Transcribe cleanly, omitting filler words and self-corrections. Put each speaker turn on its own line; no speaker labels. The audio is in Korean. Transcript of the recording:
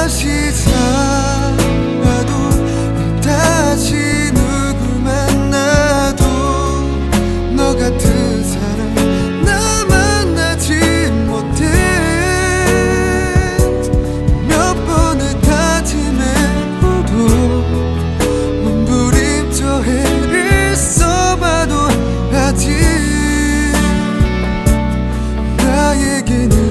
다시 살아도 다시 누구 만나도 너 같은 사람 나 만나지 못해. 몇 번을 다짐해도 몸부림쳐 애를 써봐도 아직 나에게는